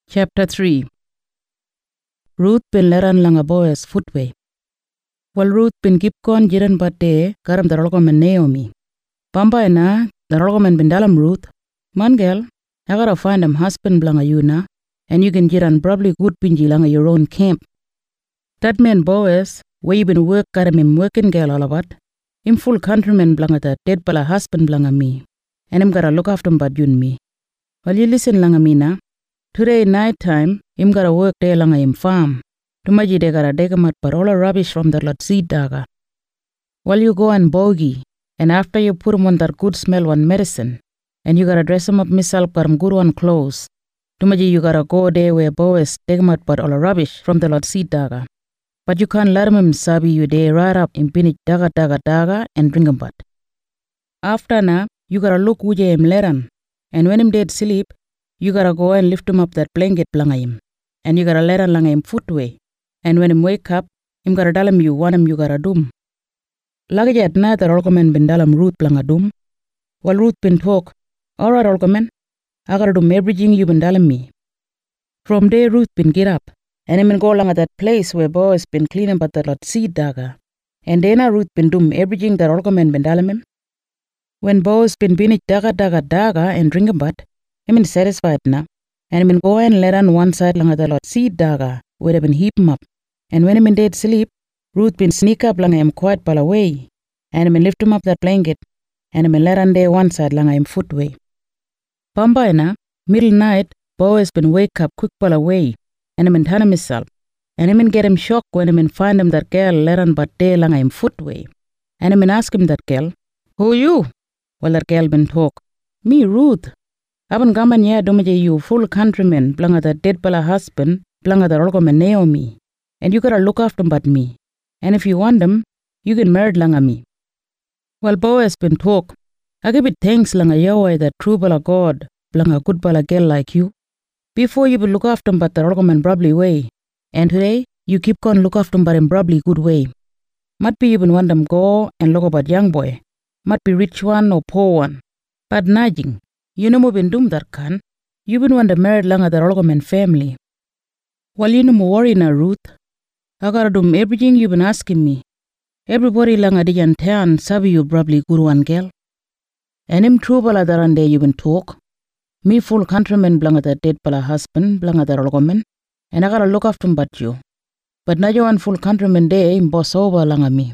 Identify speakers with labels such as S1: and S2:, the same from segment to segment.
S1: Chapter 3. Ruth bin leran langa Boaz footway. Wal Ruth bin gipkon jiran bate garam darolgomen Naomi. Pamba ena darolgomen bin dalam Ruth. Mangel, I gotta find him husband blanga you na, and you can jiran probably good pinji langa your own camp. That man Boaz, where you been work garam him working girl alabat, him full countryman blanga that dead pala husband blanga me, and him gotta look after him but yun me. Well you listen langa me na. Today night time, him gotta work day langa him farm. Tumaji de gotta dig him out but all the rubbish from the lot seed daga. While you go and bogey, and after you put him on that good smell one medicine, and you gotta dress him up myself got good one clothes. Tumaji you gotta go there where Boaz dig him out but all the rubbish from the lot seed daga. But you can't let him sabi you there right up in pinich daga and drink him but. After na, you gotta look uje him leran, and when him dead sleep, you gotta go and lift him up that blanket blanga him. And you gotta let him langa him footway. And when him wake up, him gotta tell him you want him you gotta doom. Lagi at night the rolkomen bin dalam Ruth blanga doom. While Ruth bin talk, alright rolkomen, I gotta do everything you bin dalam me. From there Ruth bin get up. And him bin go langa that place where Boaz bin cleaning but the lot seed daga. And then Ruth bin doom everything that rolkomen bin dalam him. When Boaz bin binich daga and drink him but, him been satisfied na, and him been go and let on one side langa the lot seed daga, where they been heap him up. And when him been dead sleep, Ruth been sneak up langa him quiet pal away, and him been lift him up that blanket, and him been let on there one side langa him footway. Pamba na, middle night, Boaz been wake up quick pal away, and him been turn himself, and him been get him shocked when him been find him that girl let on but there langa him footway, and him been ask him that girl, who you? Well that girl been talk, me Ruth. Aban gaman ya domaje you full countryman blanga the dead pala husband blanga the rolgomen Naomi, and you gotta look after him but me, and if you want him, you can marry langa me. Well Boaz been talk, I give it thanks langa Yahweh that true bala God blanga good bala girl like you. Before you will look after him but the rolgomen probably way, and today you keep on look after him but in probably good way. Might be you been want them go and look about young boy, might be rich one or poor one, but nudging. You know mo bin dum that kan. You been want to marry langa the rolgomen family. Well you know mo worry na Ruth. I gotta do everything you been asking me. Everybody langa dijan town sabi you probably good one girl. And him true bala darande you been talk. Me full countryman blanga the dead pala husband blanga the rolgomen. And I gotta look after him but you. But na one full countryman day him boss over langa me.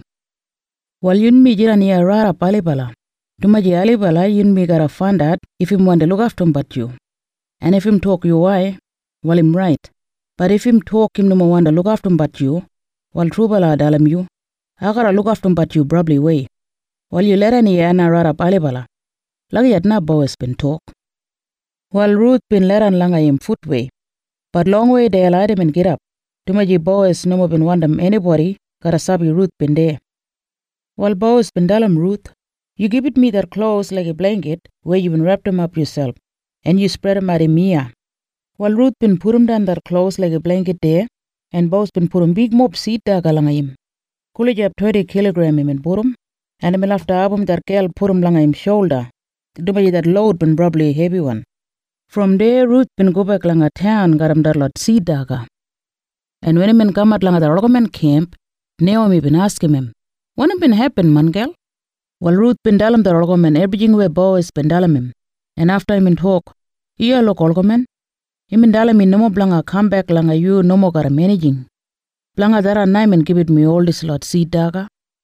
S1: Well yun me jiran ya rara pali bala. Tumaji alibala yun me gotta find out if him want to look after him but you. And if him talk you why, well him right. But if him talk him no more want to look after him but you, well true bala dalam you, I gotta look after him but you probably way. Well you let any ana rara alibala. Lagi at na Boaz been talk. Well Ruth been let an langa him footway. But long way they allowed him and get up. Tumaji Boaz no more been want them anybody, gotta sabi Ruth been there. Well Boaz been dalam Ruth. You give it me that clothes like a blanket where you been wrapped them up yourself, and you spread them out in Mia. While Ruth been put him down that clothes like a blanket there, and Boaz been put him big mob seed daga langa him. Coolidge up 20 kilogram him and put him, and him after album that girl put him langa him shoulder. Dubai that load been probably a heavy one. From there Ruth been go back langa town got him that lot seed daga. And when him been come out langa the rolgomen camp, Naomi been asking him, what been happen man girl? Well Ruth been dalam the rolgomen everything where Boaz been dalam him. And after him in talk, iya look rolgomen, him been dalam me no more blanga come back langa you no more gotta managing. Blanga dara naim and give it me all this lot seed daga.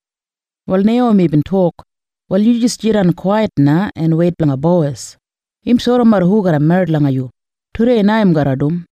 S1: Well Naomi been talk, well you just jiran quiet na and wait blanga Boaz. Him soro mar who gotta marry langa you. Today na him gotta dum.